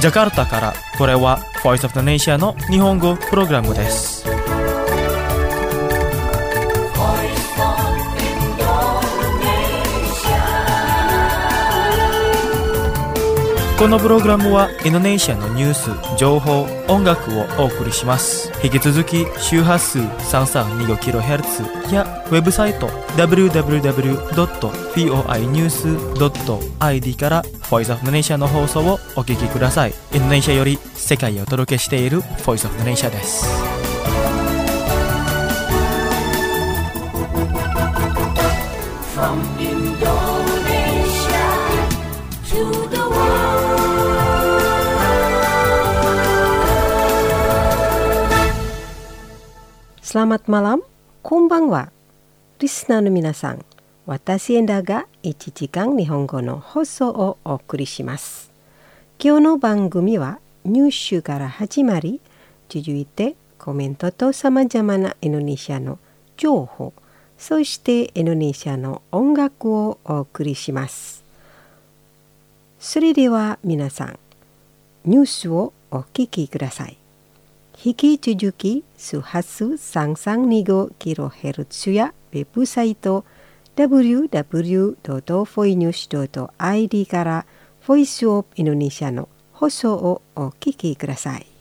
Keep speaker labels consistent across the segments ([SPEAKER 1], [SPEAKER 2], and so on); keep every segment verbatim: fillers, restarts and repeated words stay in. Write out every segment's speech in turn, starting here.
[SPEAKER 1] ジャカルタからこれは Voice of the Nation の日本語プログラムです。このプログラムはインドネシアのニュース、情報、音楽をお送りします。引き続き周波数 さんさんにごキロヘルツ やウェブサイト ダブリューダブリューダブリュードットフォーアイニュースドットアイディー から Voice of the Nation の放送をお聞きください。インドネシアより世界へお届けしている Voice of the Nation です。From Indonesia to the
[SPEAKER 2] Selamat malam, konbanwa. Listenerの皆さん、私エンダがいちじかん日本語の放送をお送りします。今日の番組はニュースから始まり、続いてコメントとさまざまなインドネシアの情報、そしてインドネシアの音楽をお送りします。それでは皆さん、ニュースをお聞きください。引き続き周波数 さんさんにごキロヘルツ やウェブサイト ダブリューダブリュードットフォーニュースドットアイディー からボイスオブインドネシアの放送をお聞きください。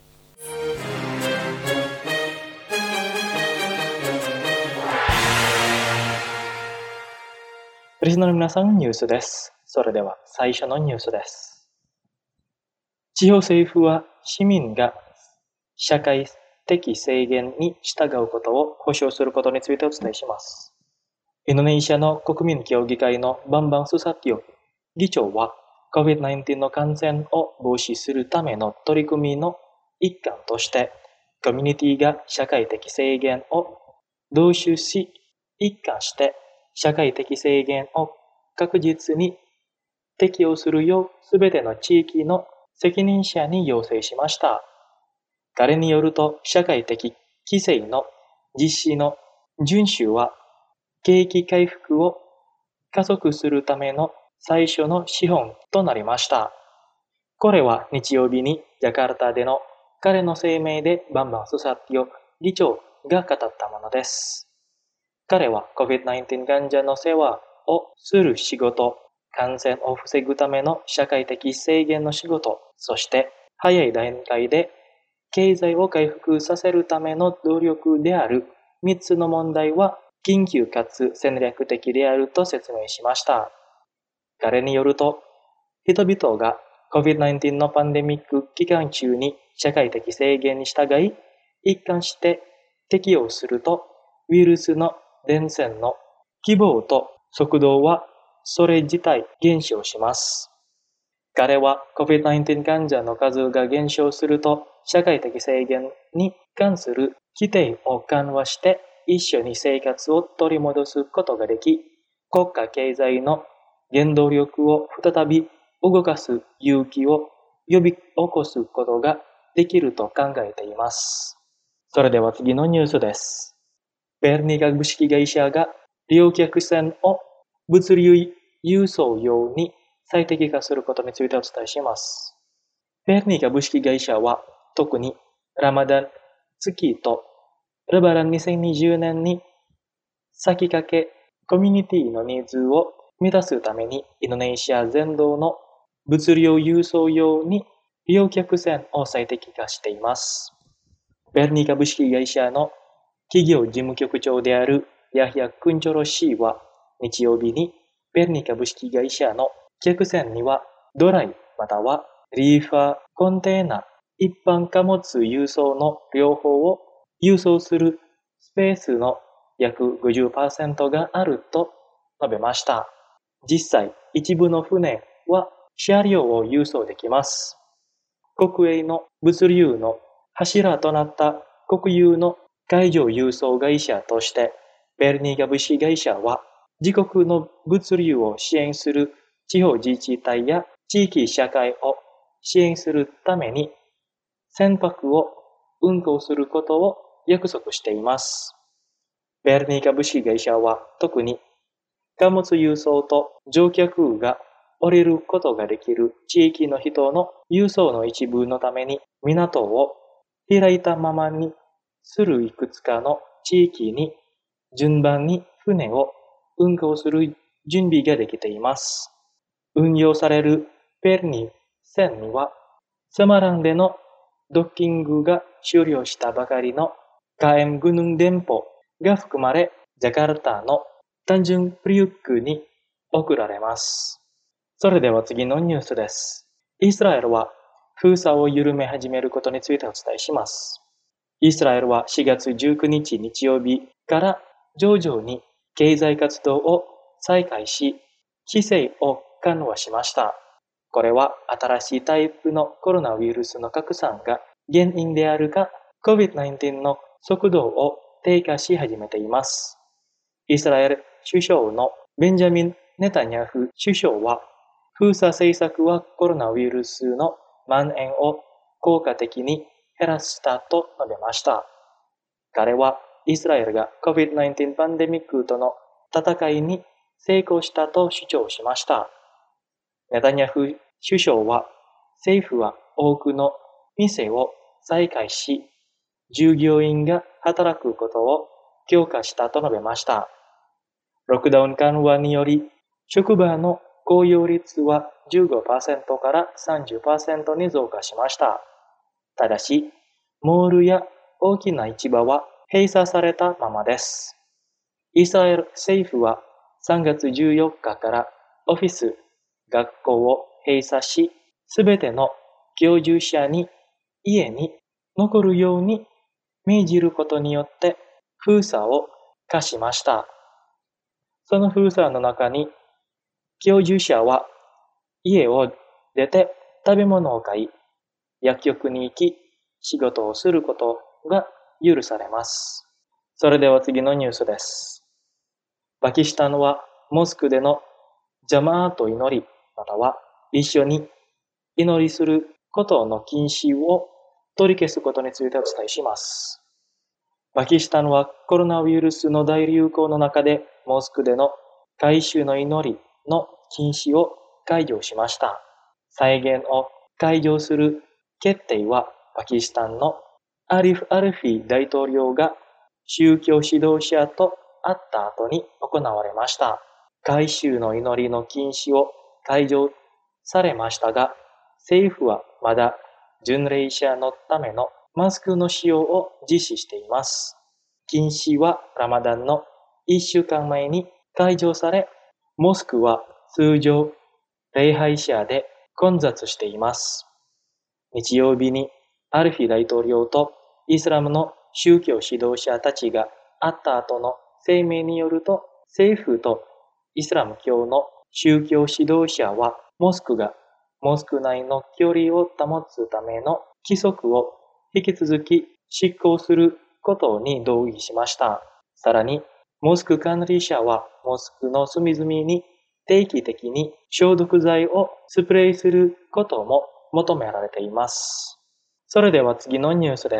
[SPEAKER 1] リスナーの皆さん、ニュースです。それでは最初のニュースです。地方政府は市民が社会的制限に従うことを保障することについてお伝えします。インドネシアの国民協議会のバンバン・スサティオ議長は コビッドナインティーン の感染を防止するための取り組みの一環としてコミュニティが社会的制限を導入し、一貫して社会的制限を確実に適用するようすべての地域の責任者に要請しました。彼によると、社会的規制の実施の遵守は、景気回復を加速するための最初の資本となりました。これは日曜日にジャカルタでの彼の声明でバンバン・スサティオ議長が語ったものです。彼は コビッドナインティーン 患者の世話をする仕事、感染を防ぐための社会的制限の仕事、そして早い段階で経済を回復させるための努力であるみっつの問題は緊急かつ戦略的であると説明しました。彼によると、人々が コビッドナインティーン のパンデミック期間中に社会的制限に従い、一貫して適用すると、ウイルスの伝染の規模と速度はそれ自体減少します。彼は コビッドナインティーン 患者の数が減少すると、社会的制限に関する規定を緩和して一緒に生活を取り戻すことができ、国家経済の原動力を再び動かす勇気を呼び起こすことができると考えています。それでは次のニュースです。ペルニ株式会社が利用客船を物流輸送用に最適化することについてお伝えします。ペルニ株式会社は特にラマダン月とレバランにせんにじゅうねんに先駆けコミュニティのニーズを満たすためにインドネシア全土の物流輸送用に利用客船を最適化しています。ペルニ株式会社の企業事務局長であるヤヒヤ・クンチョロ氏は日曜日にペルニ株式会社の客船にはドライまたはリーファー、コンテーナ、一般貨物輸送の両方を輸送するスペースの約 ごじゅっパーセント があると述べました。実際、一部の船は車両を輸送できます。国営の物流の柱となった国有の海上輸送会社として、ペルニ株式会社は自国の物流を支援する地方自治体や地域社会を支援するために船舶を運航することを約束しています。ペルニ株式会社は特に貨物輸送と乗客が降りることができる地域の人の輸送の一部のために港を開いたままにするいくつかの地域に順番に船を運航する準備ができています。運用されるペルニ船にはセマランでのドッキングが終了したばかりのカエムグヌン電報が含まれ、ジャカルタのタンジュンプリユックに送られます。それでは次のニュースです。イスラエルは封鎖を緩め始めることについてお伝えします。イスラエルはしがつじゅうくにち日曜日から徐々に経済活動を再開し、規制を緩和しました。これは新しいタイプのコロナウイルスの拡散が原因であるが、コビッドナインティーン の速度を低下し始めています。イスラエル首相のベンジャミン・ネタニヤフ首相は、封鎖政策はコロナウイルスの蔓延を効果的に減らしたと述べました。彼はイスラエルが コビッドナインティーン パンデミックとの戦いに成功したと主張しました。ネタニヤフ首相は、政府は多くの店を再開し、従業員が働くことを強化したと述べました。ロックダウン緩和により、職場の雇用率は じゅうごパーセント から さんじゅっパーセント に増加しました。ただし、モールや大きな市場は閉鎖されたままです。イスラエル政府はさんがつじゅうよっかからオフィス、学校を閉鎖し、すべての居住者に家に残るように命じることによって封鎖を課しました。その封鎖の中に、居住者は家を出て食べ物を買い、薬局に行き、仕事をすることが許されます。それでは次のニュースです。パキスタンはモスクでのジャマーと祈り、または一緒に祈りすることの禁止を取り消すことについてお伝えします。パキスタンはコロナウイルスの大流行の中でモスクでの改宗の祈りの禁止を解除しました。再現を解除する決定はパキスタンのアリフ・アルフィ大統領が宗教指導者と会った後に行われました。改宗の祈りの禁止を解除されましたが、政府はまだ巡礼者のためのマスクの使用を実施しています。禁止はラマダンのいっしゅうかんまえに解除され、モスクは通常礼拝者で混雑しています。日曜日にアルフィ大統領とイスラムの宗教指導者たちが会った後の声明によると、政府とイスラム教の宗教指導者はモスクがモスク内の距離を保つための規則を引き続き執行することに同意しました。さらに、モスク管理者はモスクの隅々に定期的に消毒剤をスプレーすることも求められています。それでは次のニュースです。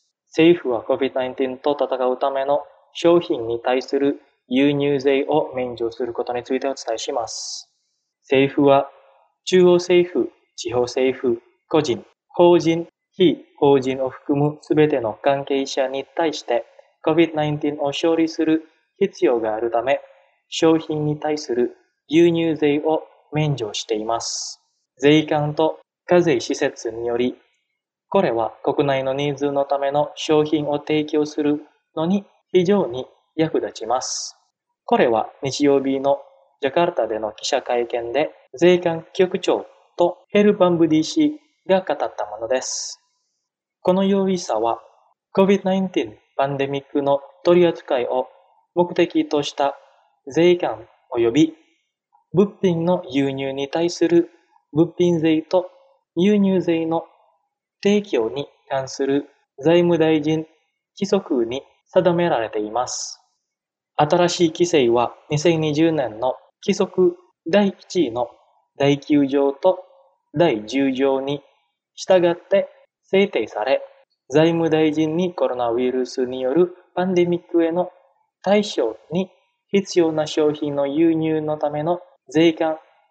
[SPEAKER 1] 政府は コビッドナインティーン と戦うための商品に対する輸入税を免除することについてお伝えします。政府は中央政府、地方政府、個人、法人、非法人を含むすべての関係者に対して コビッドナインティーン を処理する必要があるため、商品に対する輸入税を免除しています。税関と課税施設により、これは国内のニーズのための商品を提供するのに非常に役立ちます。これは日曜日のジャカルタでの記者会見で税関局長とヘルパンブディ氏が語ったものです。この容易さは コビッドナインティーン パンデミックの取り扱いを目的とした税関及び物品の輸入に対する物品税と輸入税の提供に関する財務大臣規則に定められています。新しい規制はにせんにじゅうねんの規則だいいちいのだいきゅうじょうとだいじゅうじょうに従って制定され、財務大臣にコロナウイルスによるパンデミックへの対処に必要な商品の輸入のための税関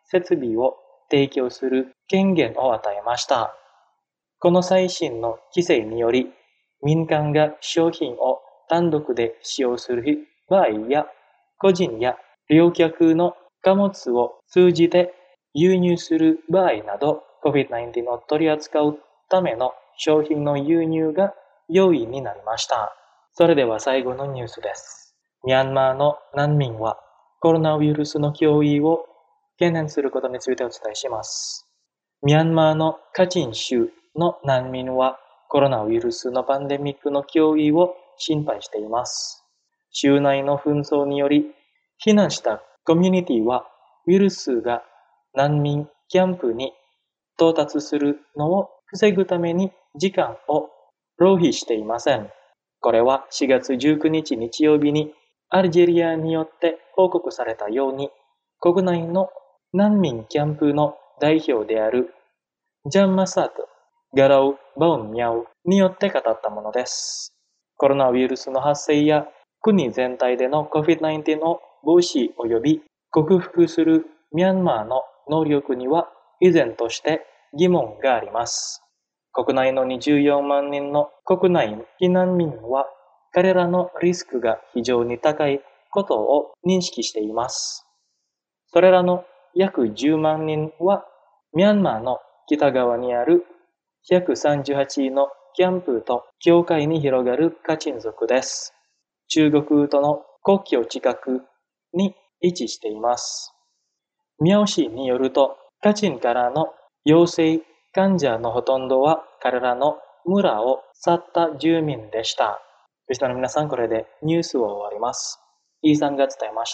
[SPEAKER 1] 設備を提供する権限を与えました。この最新の規制により、民間が商品を単独で使用する場合や、個人や旅客の貨物を通じて輸入する場合など、コビッドナインティーン を取り扱うための商品の輸入が容易になりました。それでは最後のニュースです。ミャンマーの難民はコロナウイルスの脅威を懸念することについてお伝えします。ミャンマーのカチン州の難民はコロナウイルスのパンデミックの脅威を心配しています。州内の紛争により避難したコミュニティはウイルスが難民キャンプに到達するのを防ぐために時間を浪費していません。これはしがつじゅうくにち日曜日にアルジェリアによって報告されたように、国内の難民キャンプの代表であるジャンマサート・ガラウ・バウンミャウによって語ったものです。コロナウイルスの発生や国全体での コビッドナインティーン の防止及び克服するミャンマーの能力には依然として疑問があります。国内のにじゅうよんまんにんの国内避難民は彼らのリスクが非常に高いことを認識しています。それらの約じゅうまんにんはミャンマーの北側にあるひゃくさんじゅうはちのキャンプと境界に広がるカチン族です。中国との国境近くに位置しています。ミャオ氏によると、カチンからの陽性患者のほとんどは彼らの村を去った住民でした。リスナーの皆さん、これでニュースを終わります。イーさんが伝えました。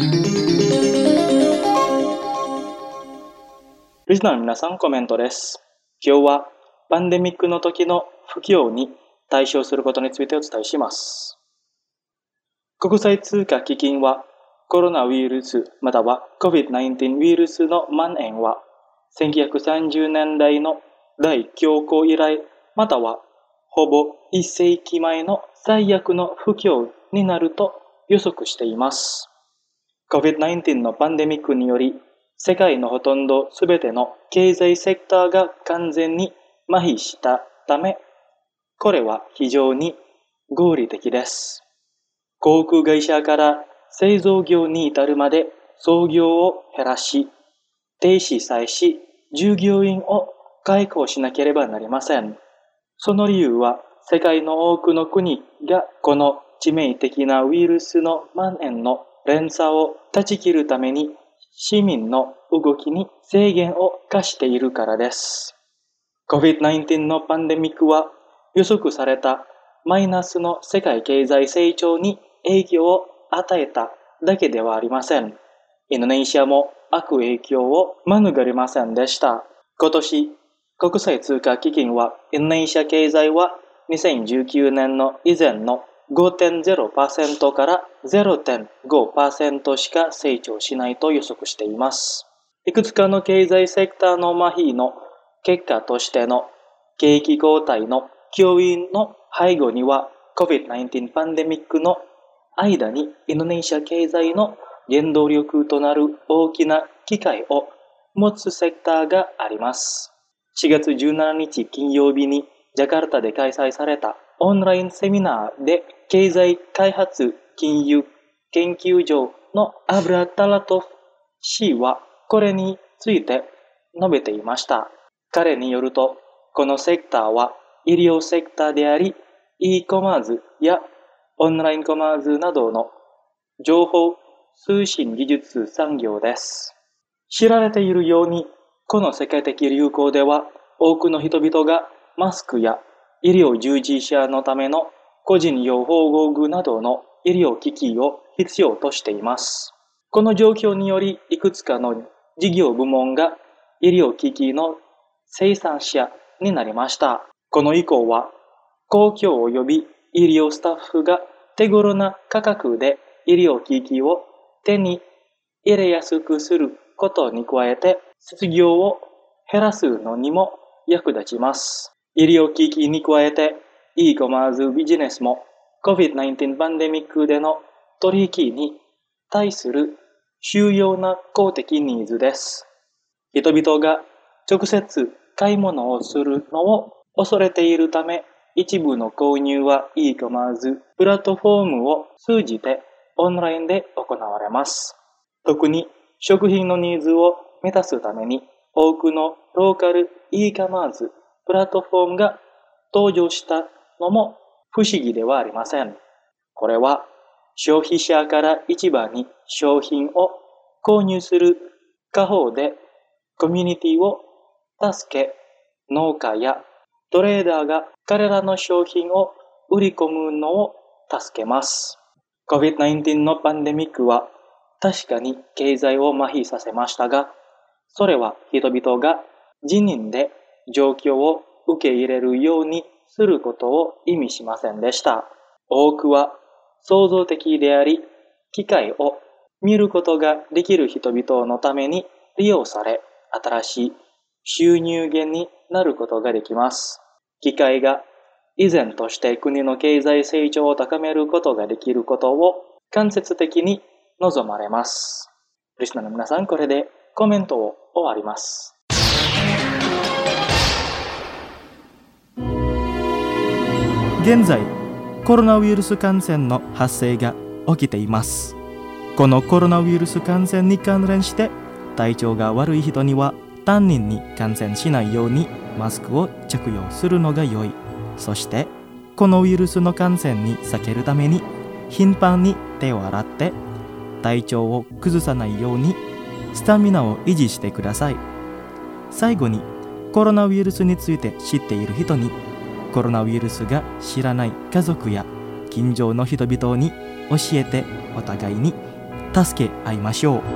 [SPEAKER 1] リスナーの皆さん、コメントです。今日はパンデミックの時の不況に対処することについてお伝えします。国際通貨基金はコロナウイルスまたは コビッドナインティーン ウイルスの蔓延はせんきゅうひゃくさんじゅうねんだいの大恐慌以来またはほぼいっせいきまえの最悪の不況になると予測しています。コビッドナインティーン のパンデミックにより世界のほとんどすべての経済セクターが完全に麻痺したため、これは非常に合理的です。航空会社から製造業に至るまで操業を減らし、停止さえし、従業員を解雇しなければなりません。その理由は、世界の多くの国がこの致命的なウイルスの蔓延の連鎖を断ち切るために、市民の動きに制限を課しているからです。コビッドナインティーン のパンデミックは予測されたマイナスの世界経済成長に影響を与えただけではありません。インドネシアも悪影響を免れませんでした。今年、国際通貨基金はインドネシア経済はにせんじゅうきゅうねんの以前の ごてんゼロパーセント から ゼロてんごパーセント しか成長しないと予測しています。いくつかの経済セクターの麻痺の結果としての景気後退の脅威の背後には コビッドナインティーン パンデミックの間にインドネシア経済の原動力となる大きな機会を持つセクターがあります。しがつじゅうしちにち金曜日にジャカルタで開催されたオンラインセミナーで経済開発金融研究所のアブラタラトフ氏はこれについて述べていました。彼によると、このセクターは医療セクターであり、e コマースやオンラインコマースなどの情報通信技術産業です。知られているように、この世界的流行では多くの人々がマスクや医療従事者のための個人用保護具などの医療機器を必要としています。この状況により、いくつかの事業部門が医療機器の生産者になりました。この以降は、公共及び医療スタッフが手頃な価格で医療機器を手に入れやすくすることに加えて、失業を減らすのにも役立ちます。医療機器に加えて、e コマースビジネスも コビッドナインティーン パンデミックでの取引に対する重要な公的ニーズです。 人々が直接買い物をするのを恐れているため、一部の購入はいいかまず、プラットフォームを通じてオンラインで行われます。特に食品のニーズを満たすために、多くのローカル e カマーズプラットフォームが登場したのも不思議ではありません。これは消費者から市場に商品を購入する家方でコミュニティを助け、農家やトレーダーが彼らの商品を売り込むのを助けます。コビッドナインティーン のパンデミックは確かに経済を麻痺させましたが、それは人々が自認で状況を受け入れるようにすることを意味しませんでした。多くは創造的であり、機会を見ることができる人々のために利用され、新しい収入源になることができます。機会が依然として国の経済成長を高めることができることを間接的に望まれます。リスナーの皆さん、これでコメントを終わります。
[SPEAKER 3] 現在、コロナウイルス感染の発生が起きています。このコロナウイルス感染に関連して、体調が悪い人には他人に感染しないようにマスクを着用するのが良い。そしてこのウイルスの感染に避けるために頻繁に手を洗って体調を崩さないようにスタミナを維持してください。最後にコロナウイルスについて知っている人に、コロナウイルスが知らない家族や近所の人々に教えて、お互いに助け合いましょう。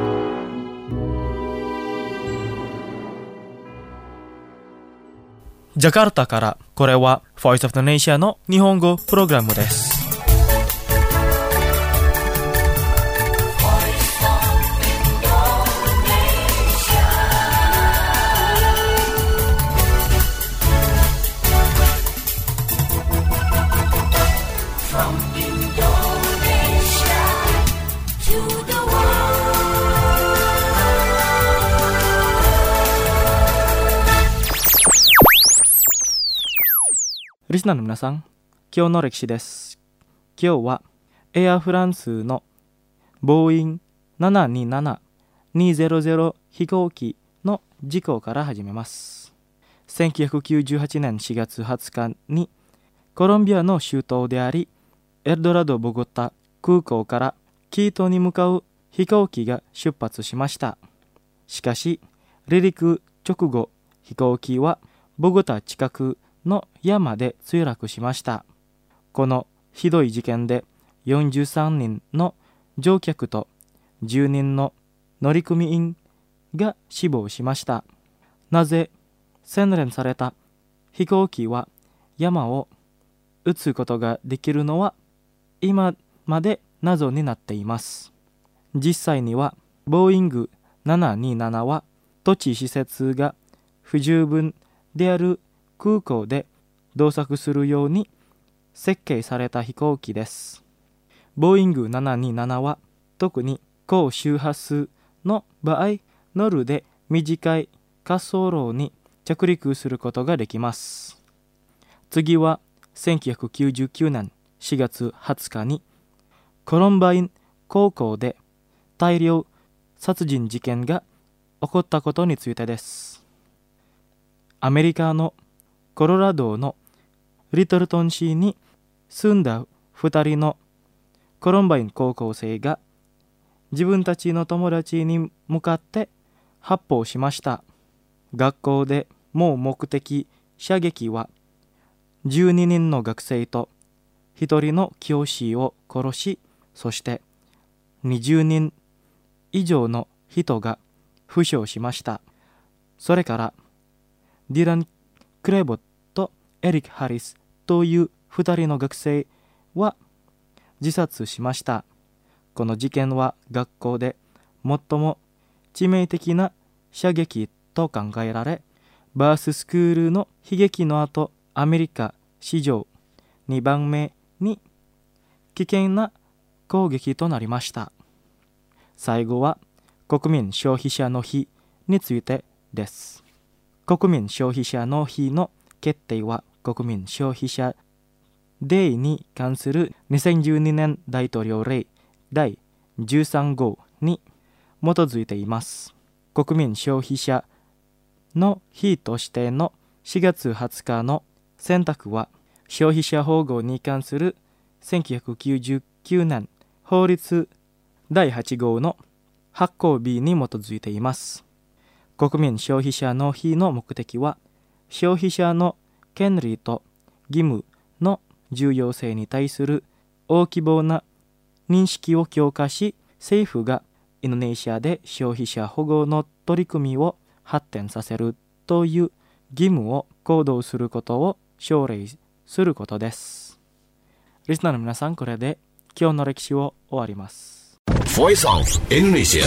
[SPEAKER 3] ジャカルタから、これは Voice of the Nation の日本語プログラムです。リスナーの皆さん、今日の歴史です。今日はエアフランスのボーインななにななにひゃく飛行機の事故から始めます。せんきゅうひゃくきゅうじゅうはちねんしがつはつかにコロンビアの首都でありエルドラド・ボゴタ空港からキートに向かう飛行機が出発しました。しかし離陸直後、飛行機はボゴタ近くの山で墜落しました。このひどい事件でよんじゅうさんにんの乗客とじゅうにんの乗組員が死亡しました。なぜ洗練された飛行機は山を撃つことができるのは今まで謎になっています。実際にはボーイングななにななは土地施設が不十分である空港で動作するように設計された飛行機です。ボーイングななにななは特に高周波数の場合、ノルで短い滑走路に着陸することができます。次はせんきゅうひゃくきゅうじゅうきゅうねんしがつはつかにコロンバイン高校で大量殺人事件が起こったことについてです。アメリカのコロラドのリトルトン市に住んだふたりのコロンバイン高校生が自分たちの友達に向かって発砲しました。学校でもう目的射撃はじゅうににんの学生とひとりの教師を殺し、そしてにじゅうにん以上の人が負傷しました。それからディラン・クレボット、エリック・ハリスというふたりの学生は自殺しました。この事件は学校で最も致命的な射撃と考えられ、バーススクールの悲劇の後、アメリカ史上にばんめに危険な攻撃となりました。最後は国民消費者の日についてです。国民消費者の日の決定は国民消費者デーに関するにせんじゅうにねん大統領令だいじゅうさん号に基づいています。国民消費者の日としてのしがつはつかの選択は消費者保護に関するせんきゅうひゃくきゅうじゅうきゅうねん法律だいはち号の発行日に基づいています。国民消費者の日の目的は消費者の権利と義務の重要性に対する大規模な認識を強化し、政府がインドネシアで消費者保護の取り組みを発展させるという義務を行動することを奨励することです。リスナーの皆さん、これで今日の歴史を終わります。
[SPEAKER 4] Voice of Indonesia。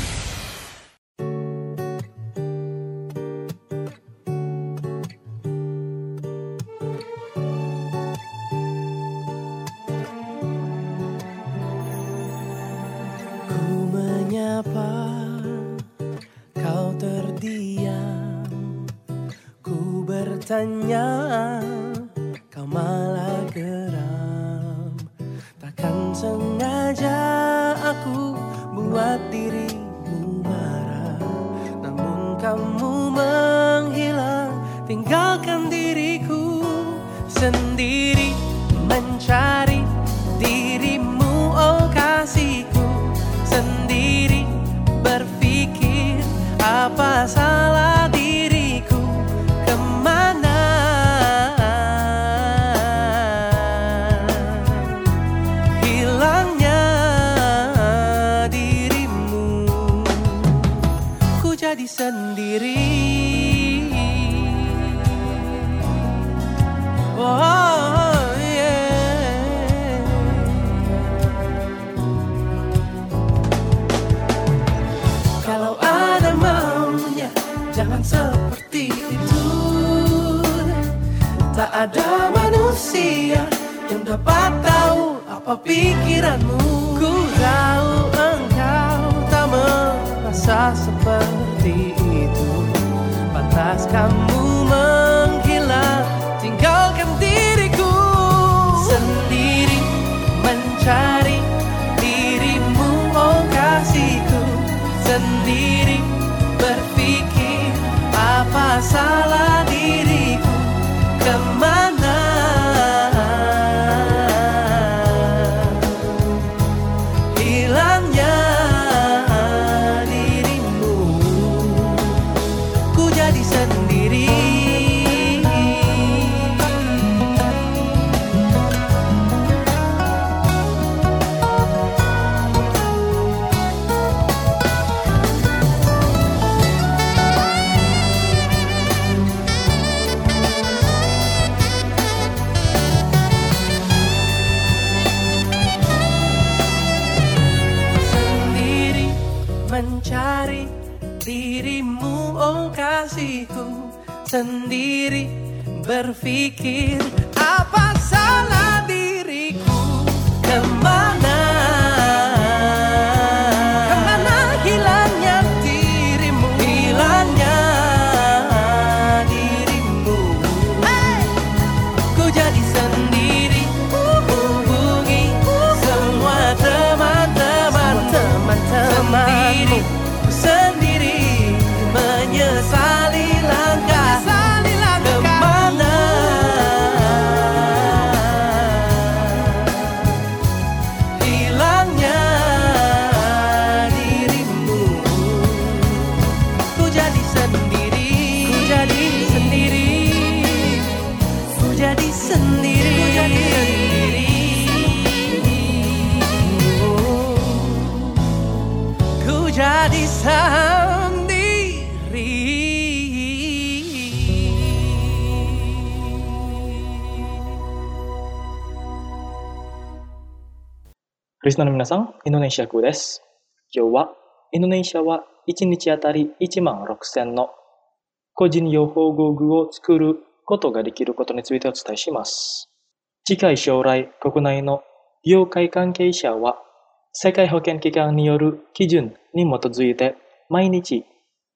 [SPEAKER 5] Kau terdiam, ku bertanya, kau malah geram. Takkan sengaja aku buat dirimu marah, namun kamu menghilang, tinggalkan diriku sendiri mencari dirimu, oh kasihku, sendiri berpikir apa salah diriku, kemana hilangnya dirimu, ku jadi sendiri. Oh yeah. Kalau ada maunya, jangan seperti itu. Tak ada manusia yang dapat tahu apa pikiranmu. Ku tahu engkau tak merasa seperti itu. Pantas kamu menghilang, tinggalkan diriku sendiri mencari dirimu, oh kasihku, sendiri berpikir apa salah diriku, kemana hilangnya dirimu, ku jadi sendiri. Mencari dirimu, oh kasihku, sendiri berpikir apa salah diriku, kemana kemana hilangnya dirimu, hilangnya dirimu, hey! Ku jadi sendiri, hubungi semua teman-teman, teman-teman sendiri, sendiri menyesali langkah, kemana hilangnya dirimu, ku jadi sendiri, ku jadi sendiri, ku jadi sendiri, ku jadi sendiri. Jadi sendiri.
[SPEAKER 1] Listener の皆さん、インドネシア語です。今日はインドネシアはいちにちあたりいちまんろくせんの個人用保護具を作ることができることについてお伝えします。近い将来、国内の業界関係者は世界保健機関による基準に基づいて毎日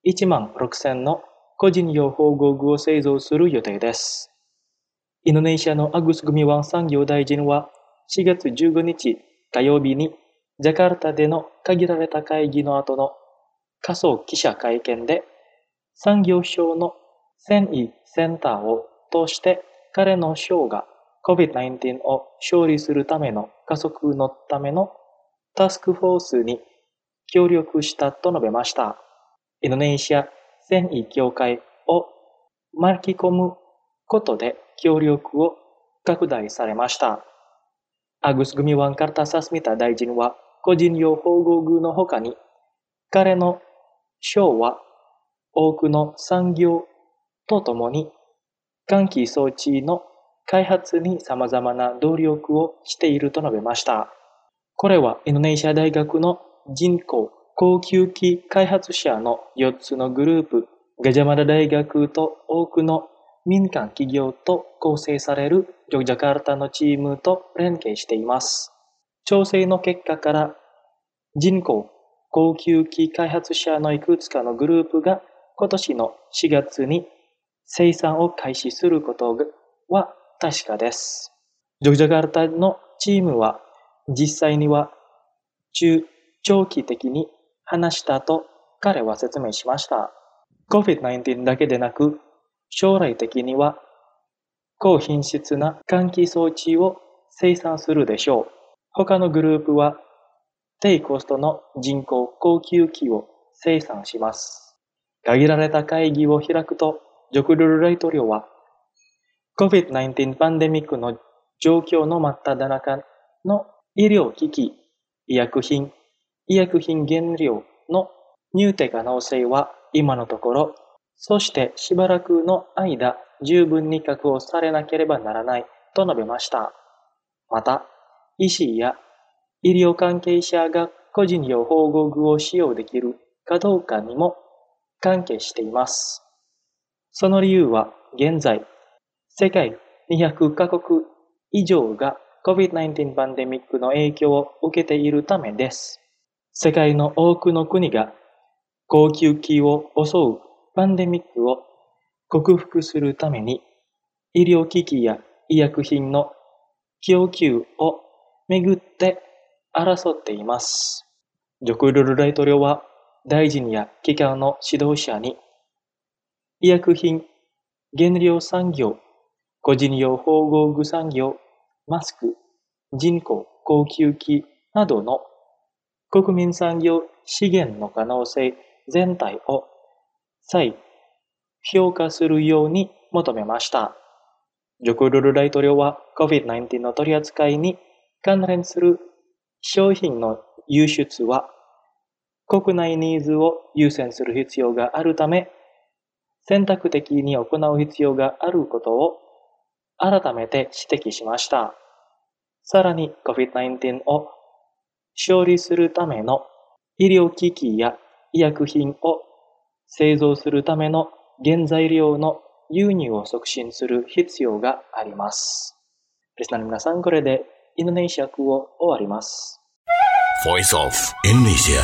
[SPEAKER 1] いちまんろくせんの個人用縫合具を製造する予定です。インドネシアのアグス・グミワン産業大臣はしがつじゅうごにち火曜日にジャカルタでの限られた会議の後の仮想記者会見で産業省の繊維センターを通して彼の省が コビッドナインティーン を勝利するための加速のためのタスクフォースに協力したと述べました。インドネシア繊維協会を巻き込むことで協力を拡大されました。アグス・グミワン・カルタサスミタ大臣は個人用縫合具の他に彼の省は多くの産業とともに換気装置の開発に様々な努力をしていると述べました。これはインドネシア大学の人工高級機開発者のよっつのグループ、ガジャマダ大学と多くの民間企業と構成されるジョグジャカルタのチームと連携しています。調整の結果から人工高級機開発者のいくつかのグループが今年のしがつに生産を開始することは確かです。ジョグジャカルタのチームは実際には中長期的に話したと彼は説明しました。コビッドナインティーン だけでなく将来的には高品質な換気装置を生産するでしょう。他のグループは低コストの人工高級機を生産します。限られた会議を開くと、ジョコドル大統領は コビッドナインティーン パンデミックの状況の真っ只中の医療機器、医薬品、医薬品原料の入手可能性は今のところ、そしてしばらくの間十分に確保されなければならないと述べました。また、医師や医療関係者が個人用縫合具を使用できるかどうかにも関係しています。その理由は現在、世界にひゃくカ国以上が コビッドナインティーン パンデミックの影響を受けているためです。世界の多くの国が高級機を襲うパンデミックを克服するために医療機器や医薬品の供給をめぐって争っています。ジョコドル大統領は大臣や機関の指導者に医薬品、原料産業、個人用縫合具産業、マスク、人工高級機などの国民産業資源の可能性全体を再評価するように求めました。ジョコドル大統領は コビッドナインティーン の取り扱いに関連する商品の輸出は国内ニーズを優先する必要があるため、選択的に行う必要があることを改めて指摘しました。さらに コビッドナインティーン を勝利するための医療機器や医薬品を製造するための原材料の輸入を促進する必要があります。リスナーの皆さん、これでインドネシア語を終わります。
[SPEAKER 4] Voice of Indonesia。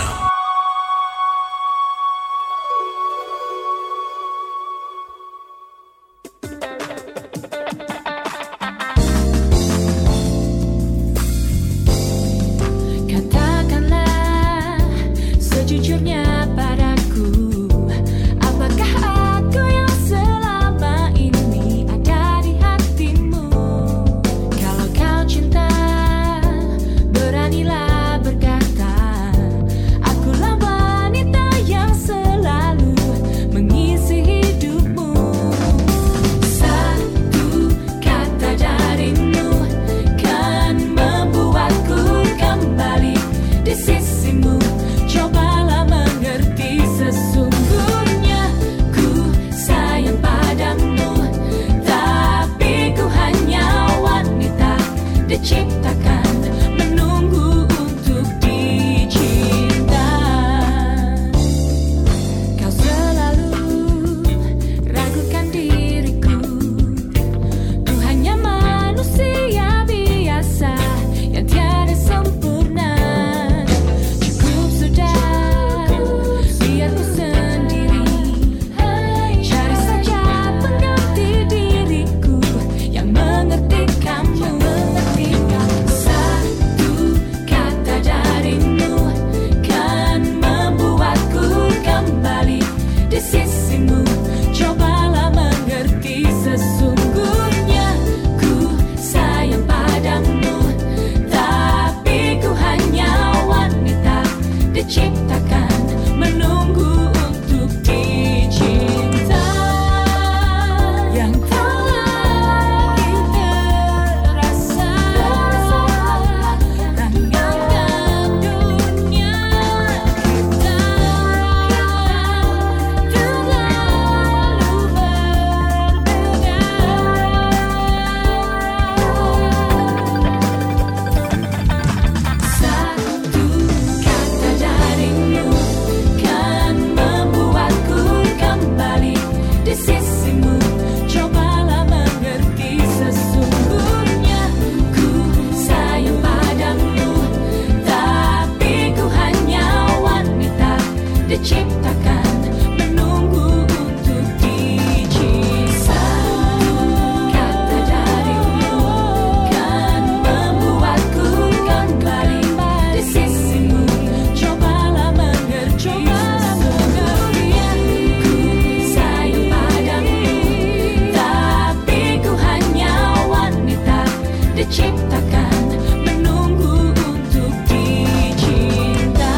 [SPEAKER 6] Aku
[SPEAKER 5] diciptakan menunggu untuk dicinta. Yang telah kita rasa tanyakan dunia kita terlalu berbeda. Satu kata darimu kan membuatku kembali di sisimu. Cobalah mengerti sesungguhnya ku sayang padamu, tapi ku hanya wanita diciptakan menunggu untuk dicinta. Kata darimu kan membuatku kembali di sisimu. Cobalah mengerti sesungguhnya ku sayang padamu, tapi ku hanya wanita diciptakan menunggu untuk dicinta.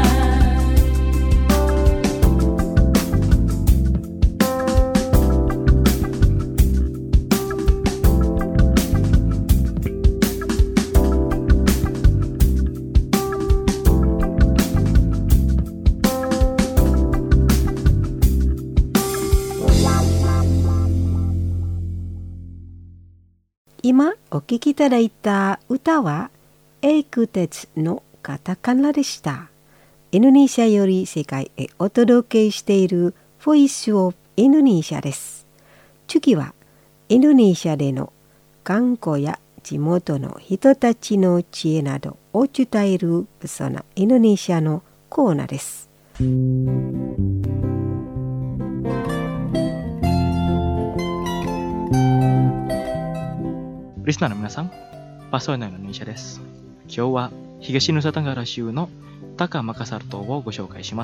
[SPEAKER 2] 今お聴きいただいた歌は英空鉄のカタカナでした。インドネシアより世界へお届けしているボイスオブインドネシアです。次はインドネシアでの観光や地元の人たちの知恵などを伝えるそんなインドネシアのコーナーです。
[SPEAKER 3] リスナーの皆さん、パソイのインドネシアです。今日は東ヌサタンガラ州のタカ・マカサル島をご紹介します。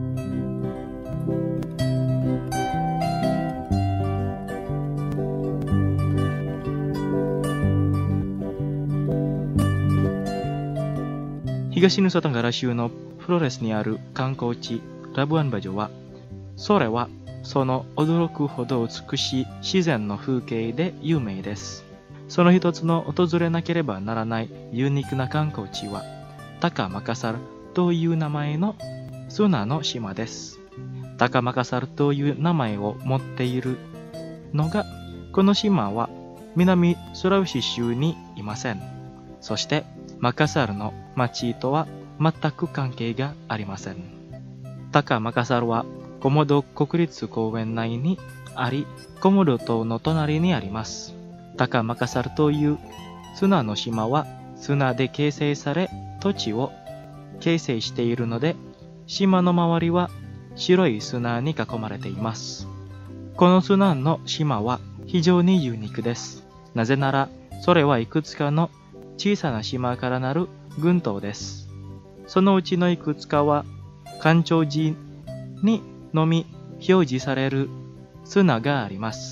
[SPEAKER 3] 東ヌサタンガラ州のフロレスにある観光地ラブアンバジョは、それはその驚くほど美しい自然の風景で有名です。その一つの訪れなければならないユニークな観光地はタカ・マカサルという名前の砂の島です。タカ・マカサルという名前を持っているのが、この島は南スラウシ州にいません。そしてマカサルの町とは全く関係がありません。タカ・マカサルはコモド国立公園内にあり、コモド島の隣にあります。タカ・マカサルという砂の島は砂で形成され、土地を形成しているので、島の周りは白い砂に囲まれています。この砂の島は非常にユニークです。なぜなら、それはいくつかの小さな島からなる群島です。そのうちのいくつかは、干潮時にのみ表示される砂があります。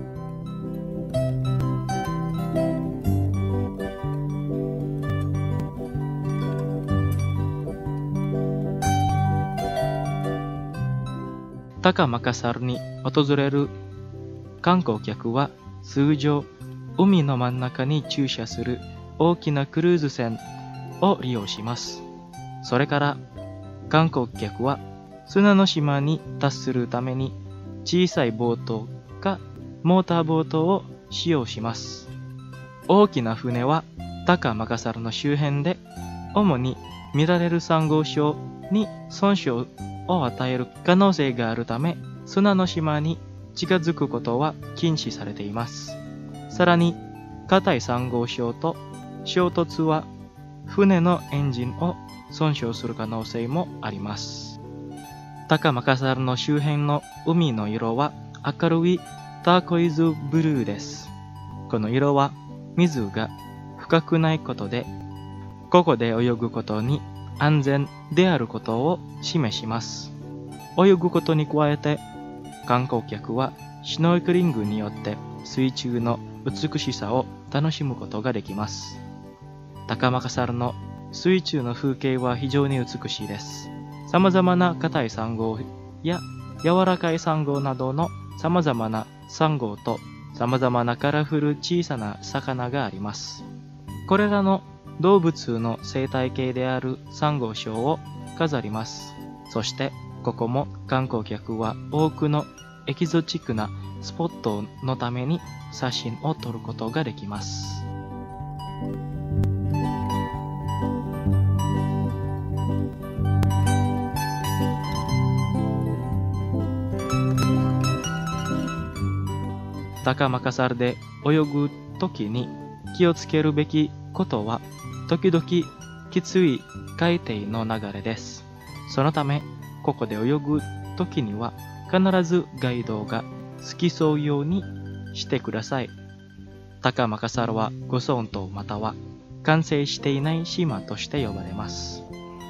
[SPEAKER 3] タカ・マカサルに訪れる観光客は通常海の真ん中に駐車する大きなクルーズ船を利用します。それから観光客は砂の島に達するために小さいボートかモーターボートを使用します。大きな船はタカ・マカサルの周辺で主に見られるサンゴ礁に損傷を与える可能性があるため、砂の島に近づくことは禁止されています。さらに、硬いサンゴ礁と衝突は船のエンジンを損傷する可能性もあります。タカ・マカサルの周辺の海の色は明るいターコイズブルーです。この色は水が深くないことで、ここで泳ぐことに安全であることを示します。泳ぐことに加えて、観光客はシュノーケリングによって水中の美しさを楽しむことができます。タカ・マカサルの水中の風景は非常に美しいです。様々な硬いサンゴや柔らかいサンゴなどの様々なサンゴと様々なカラフル小さな魚があります。これらの動物の生態系であるサンゴ礁を飾ります。そしてここも観光客は多くのエキゾチックなスポットのために写真を撮ることができます。高マカサルで泳ぐときに気をつけるべきことは、時々きつい海底の流れです。そのため、ここで泳ぐときには必ずガイドが付き添うようにしてください。高マカサルはゴソン島または完成していない島として呼ばれます。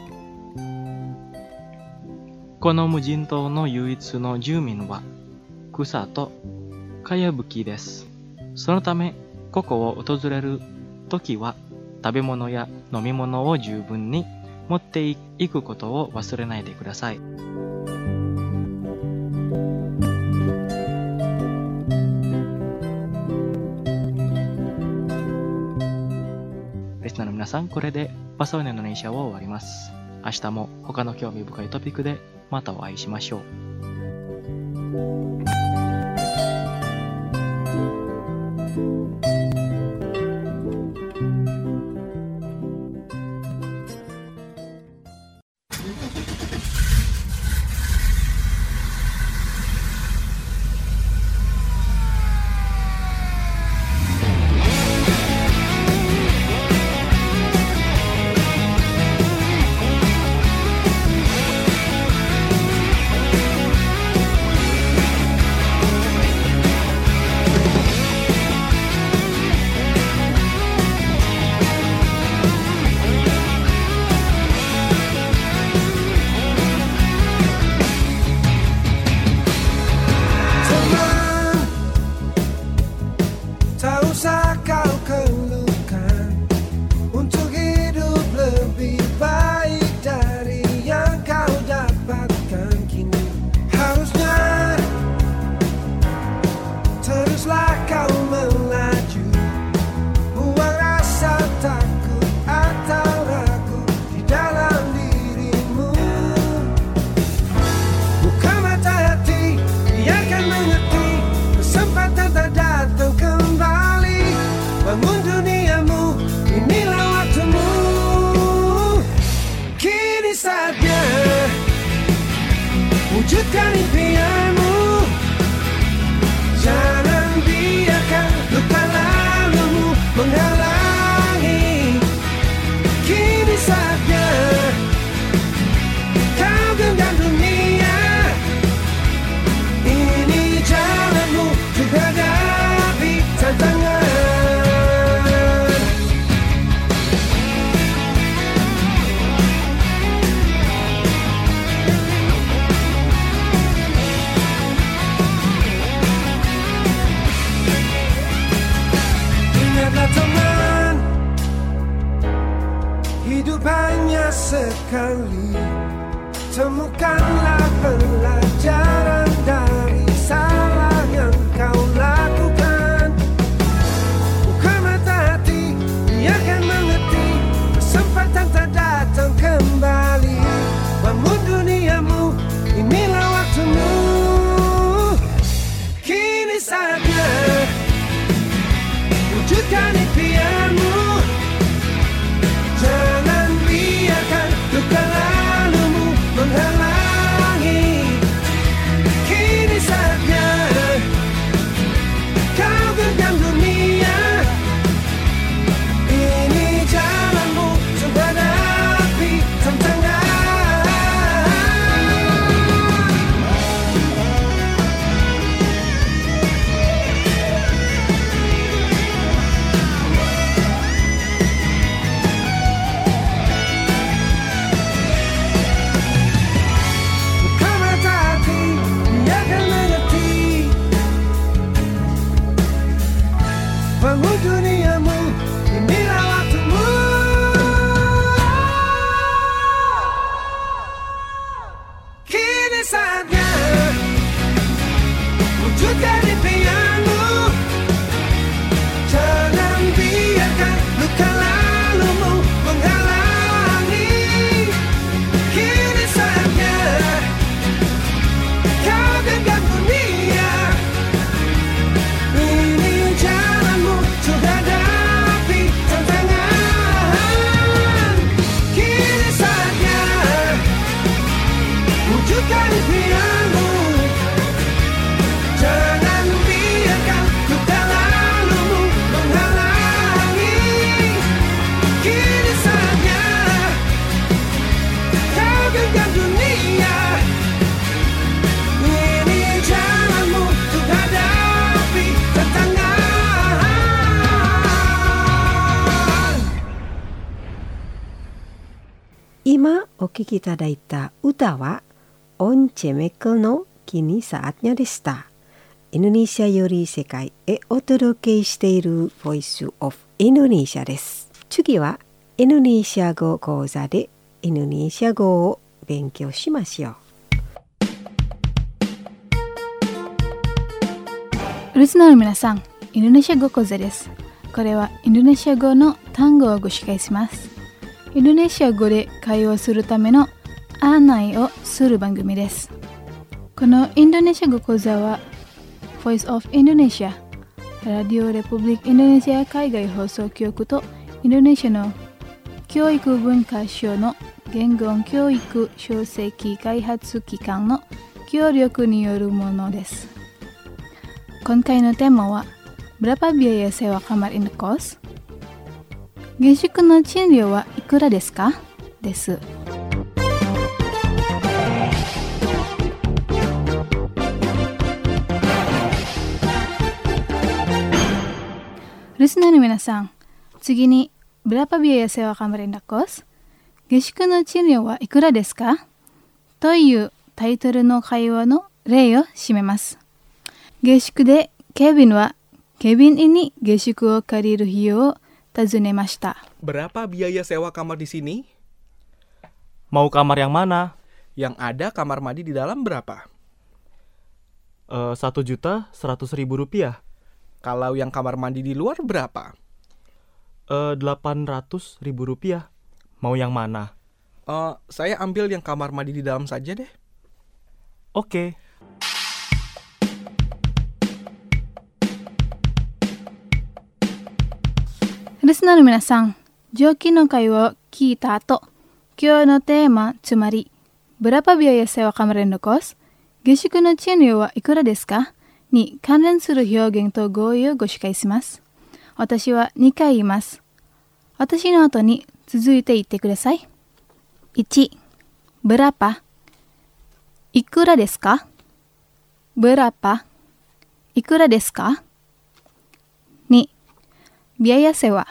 [SPEAKER 3] この無人島の唯一の住民は草とかやぶきです。そのため、ここを訪れるときは食べ物や飲み物を十分に持っていくことを忘れないでください。リスナーの皆さん、これでバサウネのネイシャを終わります。明日も他の興味深いトピックでまたお会いしましょう。
[SPEAKER 5] Wujudkan impianmu, jangan biarkan luka lalumu menghalangi. Kini saatnya kau genggam dunia, ini jalanmu untuk hadapi tantangan. Teman, hidup hanya sekali. Temukanlah pelajaran dari salah yang kau lakukan. Buka mata hati, biarkan mengerti, kesempatan tak datang kembali. Bangun duniamu, inilah waktumu. Kini saatnya wujudkan impianmu, jangan biarkan luka lalumu menghalangi. Kini
[SPEAKER 2] 今お聴きいただいた歌はオンチェメクのKini Saatnyaでした。インドネシアより世界へお届けしている Voice of Indonesia です。次はインドネシア語講座でインドネシア語を勉強しましょう。
[SPEAKER 6] リスナーの皆さん、インドネシア語講座です。これはインドネシア語の単語をご紹介します。インドネシア語で会話するための案内をする番組です。このインドネシア語講座は Voice of Indonesia、ラディオレプブリックインドネシア海外放送局とインドネシアの教育文化省の言語教育書籍開発機関の協力によるものです。今回のテーマはBerapa biaya sewa kamar in the kos? 下宿の賃料はいくらですかです。リスナーの皆さん、次にBerapa biaya sewa kamar in the kos? 下宿の賃料はいくらですかというタイトルの会話の例を示めます。下宿でケビンはケビンini下宿を借りる費用を尋ねました。
[SPEAKER 7] Berapa biaya sewa kamar di sini?
[SPEAKER 3] Mau kamar yang mana?
[SPEAKER 7] Yang ada kamar mandi di dalam berapa?
[SPEAKER 3] Uh, satu juta seratus ribu rupiah.
[SPEAKER 7] Kalau yang kamar mandi di luar berapa?
[SPEAKER 3] Uh, delapan ratus ribu rupiah. Mau yang mana?
[SPEAKER 7] Uh, saya ambil yang kamar mandi di dalam saja deh.
[SPEAKER 3] Oke. Okay.
[SPEAKER 6] リスナーの皆さん、上記の会話を聞いた後、今日のテーマ、つまり、Berapa biaya sewa kamar in the kos? 下宿の賃料はいくらですかに関連する表現と語彙をご紹介します。私はにかい言います。私の後に続いて言ってください。いち、Berapa? いくらですか Berapa? いくらですか に、biaya sewa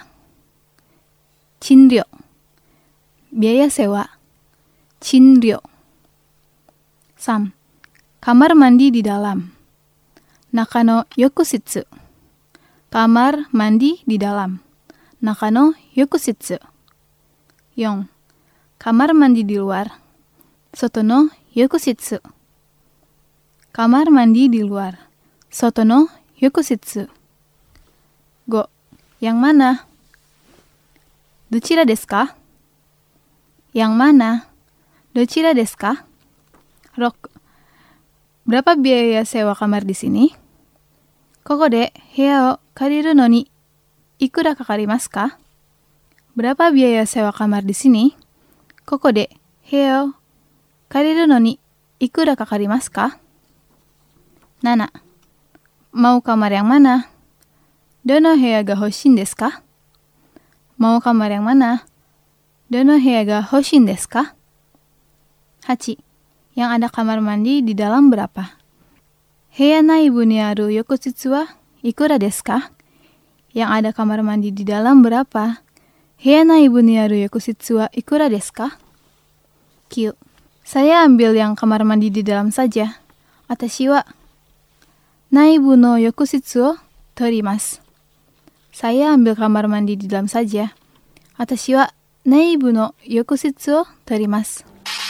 [SPEAKER 6] 賃料 biaya sewa賃料 さん. kamar mandi di dalam Naka no yokusitsu kamar mandi di dalam Naka no yokusitsu よん. kamar mandi di luar Soto no yokusitsu kamar mandi di luar Soto no yokusitsu ご. Yang mana? Dochira desu ka? Yang mana? Dochira desu ka? Rok. Berapa biaya sewa kamar di sini? Koko de heya o kariru no ni ikura kakarimasu ka? Berapa biaya sewa kamar di sini? Koko de heya o kariru no ni ikura kakarimasu ka? なな. Mau kamar yang mana? Dono heya ga hoshin desu ka? Mau kamar yang mana? Dono heya ga hoshin desu ka? はち. Yang ada kamar mandi di dalam berapa? Heya naibu ni aru yokusitsu wa ikura desu ka? Yang ada kamar mandi di dalam berapa? Heya naibu ni aru yokusitsu wa ikura desu ka? きゅう. Saya ambil yang kamar mandi di dalam saja. Atashi wa naibu no yokusitsu o torimasu. Saya ambil kamar mandi di dalam saja. Atashi wa naibu no yokusitsu o torimasu.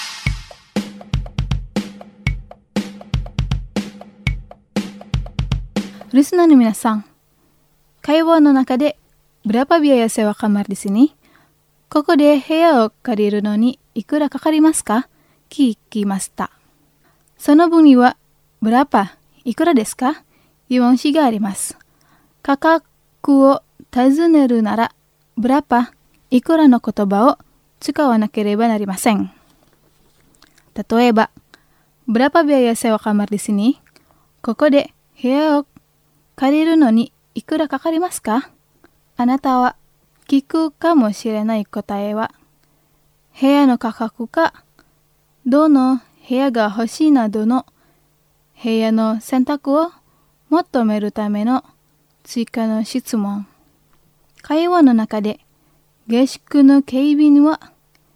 [SPEAKER 6] Listenerの皆さん、会話の中でberapa biaya sewa kamar di sini? ここで部屋を借りるのにいくらかかりますか聞きました。その分にはberapaいくらですか疑問詞があります。価格を尋ねるならberapaいくらの言葉を使わなければなりません。例えばberapa biaya sewa kamar di sini? ここで部屋を借りるのにいくらかかりますかあなたは聞くかもしれない答えは部屋の価格かどの部屋が欲しいなどの部屋の選択を求めるための追加の質問。会話の中で下宿の警備員は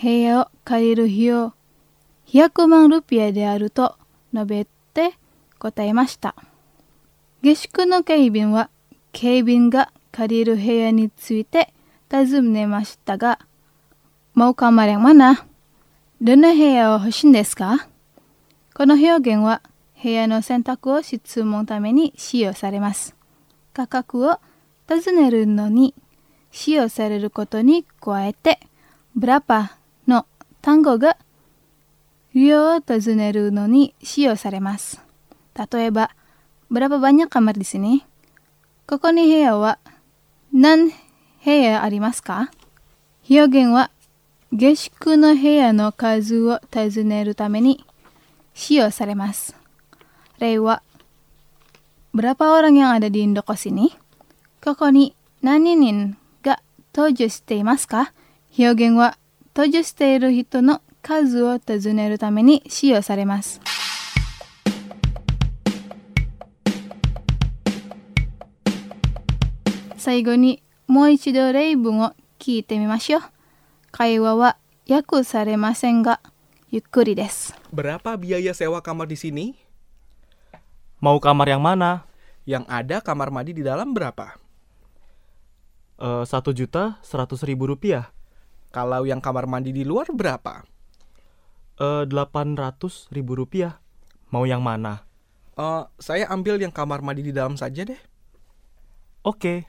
[SPEAKER 6] 部屋を借りる費用ひゃくまんルピアであると述べて答えました。下宿の警備員は警備員が借りる部屋について尋ねましたが、mau kamar yang mana? どの部屋を欲しいんですか？この表現は部屋の選択を質問ために使用されます。価格を尋ねるのに使用されることに加えて、berapaの単語が量を尋ねるのに使用されます。例えば、berapa banyak kamar di sini? ここに部屋は何部屋ありますか？表現は下宿の部屋の数を尋ねるために使用されます。例は、berapa orang yang ada di indokos ini? ここに何人が登場していますか？表現は登場している人の数を尋ねるために使用されます。最後にもう一度例文を聞いてみましょう。会話は訳されませんが、ゆっくりです。
[SPEAKER 7] Berapa biaya sewa kamar di sini?
[SPEAKER 3] Mau kamar yang mana?
[SPEAKER 7] Yang ada kamar mandi di dalam berapa?
[SPEAKER 3] Eh, satu juta seratus ribu rupiah.
[SPEAKER 7] Kalau yang kamar mandi di luar berapa?
[SPEAKER 3] Eh, delapan ratus ribu rupiah. Mau yang mana?
[SPEAKER 7] Uh, saya ambil yang kamar mandi di dalam saja deh.
[SPEAKER 3] Oke.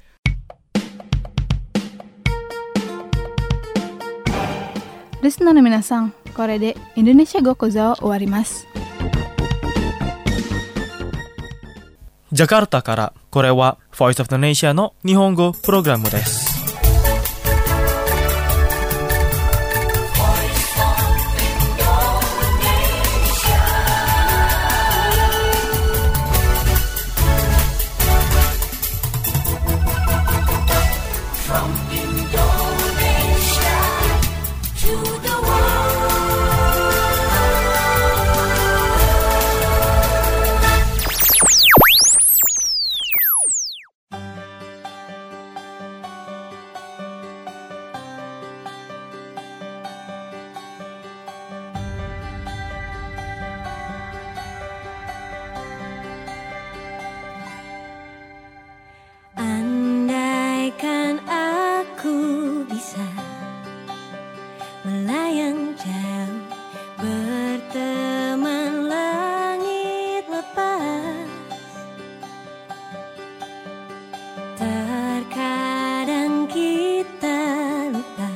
[SPEAKER 6] Listenerの皆さん、これでインドネシア語講座を終わります。
[SPEAKER 3] ジャカルタから、これは Voice of Indonesia の日本語プログラムです。
[SPEAKER 8] Andaikan aku bisa melayang jauh, berteman langit lepas. Terkadang kita lupa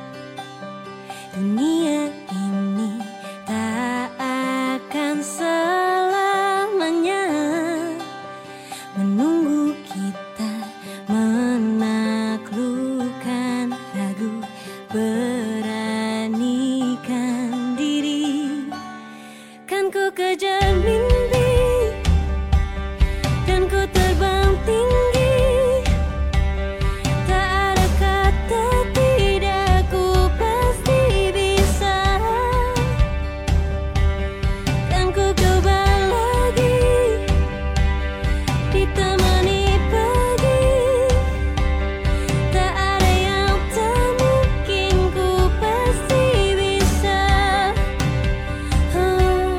[SPEAKER 8] dunia ini tak akan selamanya menunggu kita menaklukkan ragu, beranikan diri. Kan ku kejar mimpi dan ku terbang tinggi, tak ada kata tidak, ku pasti bisa. Kan ku coba lagi ditemani pagi, tak ada yang tak mungkin, ku pasti bisa. Oh,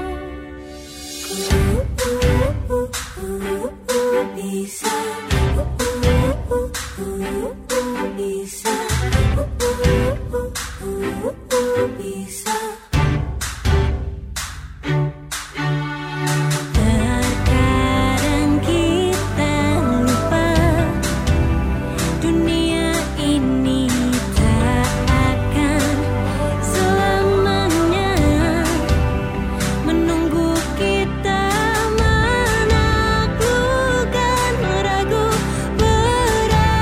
[SPEAKER 8] ku, uh, uh, uh, uh, bisa. Uh, uh, uh, uh, uh, bisa. Uh, uh, uh, uh, uh, bisa. Terkadang kita lupa dunia ini tak akan selamanya menunggu kita menaklukkan ragu,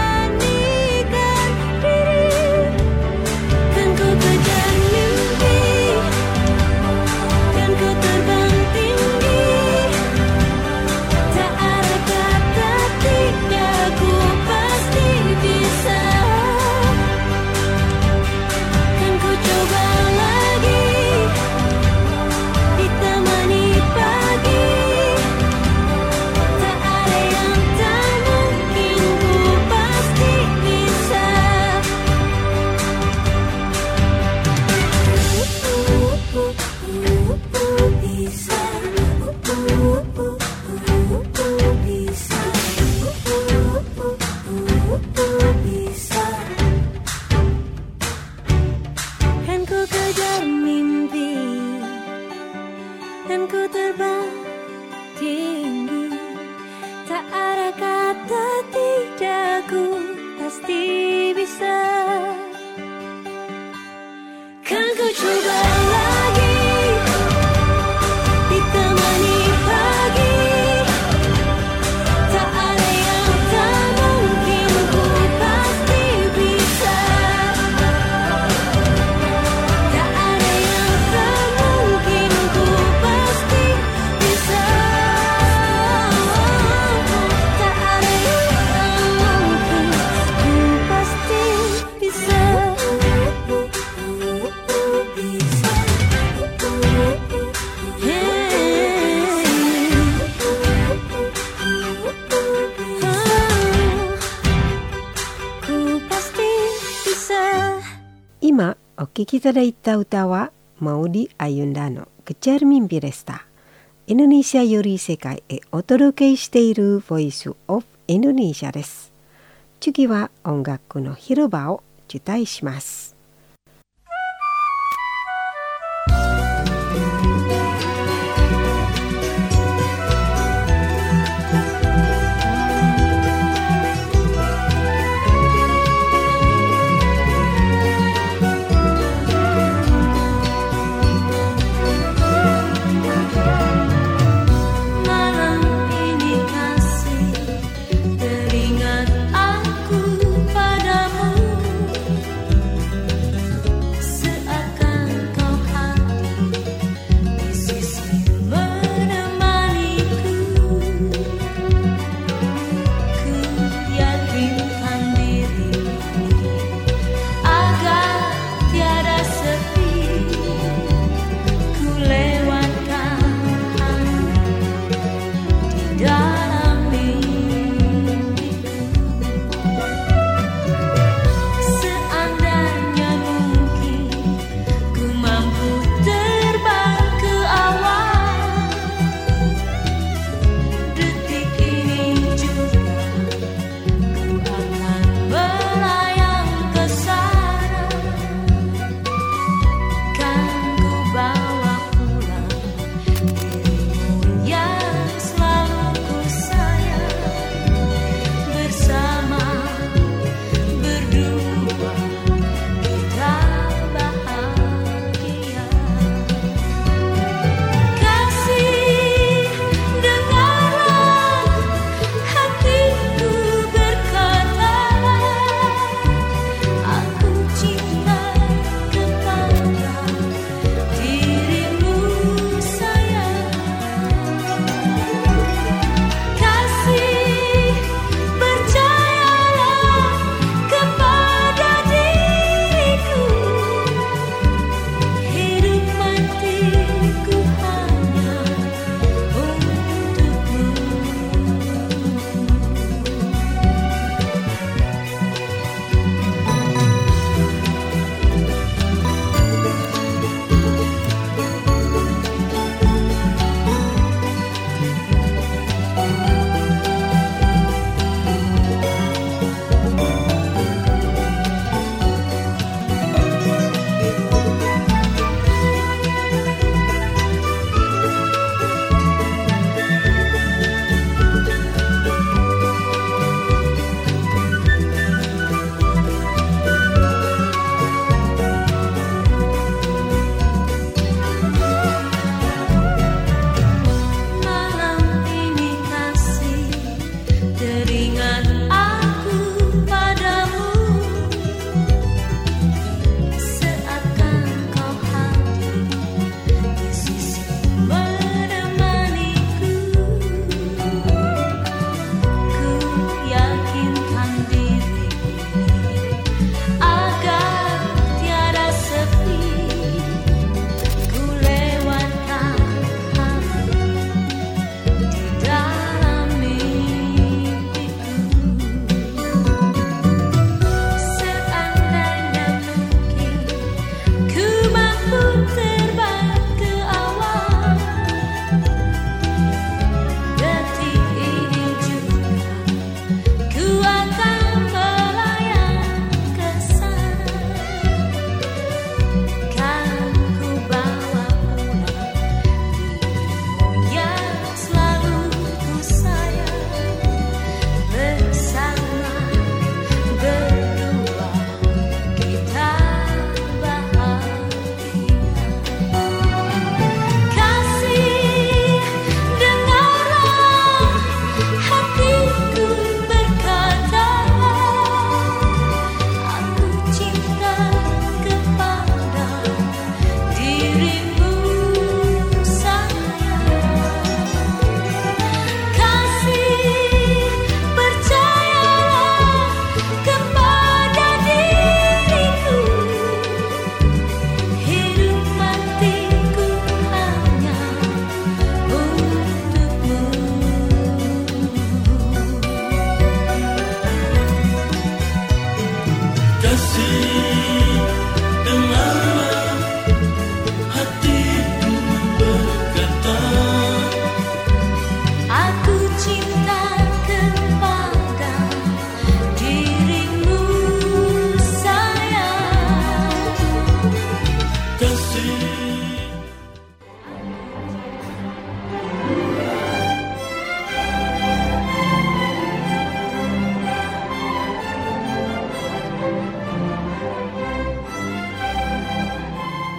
[SPEAKER 8] beranikan diri. Kan ku kejar mimpi
[SPEAKER 2] 聴きいただいた歌はマウディ・アユンダのケチャルミンビレスタ。インドネシアより世界へお届けしているボイスオブインドネシアです。次は音楽の広場を受胎します。
[SPEAKER 8] Teringat aku padamu.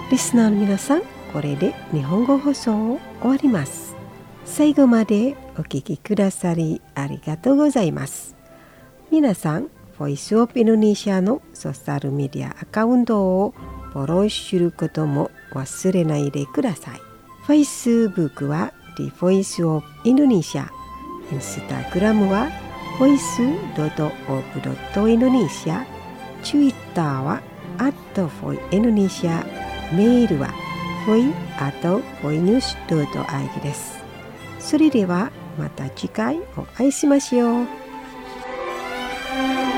[SPEAKER 2] リスナーの皆さん、これで日本語放送を終わります。最後までお聞きくださりありがとうございます。皆さん、ボイスオブインドネシアのソーシャルメディアアカウントをフォローすることも忘れないでください。Facebook は The Voice of Indonesia、Instagram は ボイスドットオブドットインドネシア、Twitter は アットボイインドネシア、メールは ボイアットボイニュースドットアイディー です。それではまた次回お会いしましょう。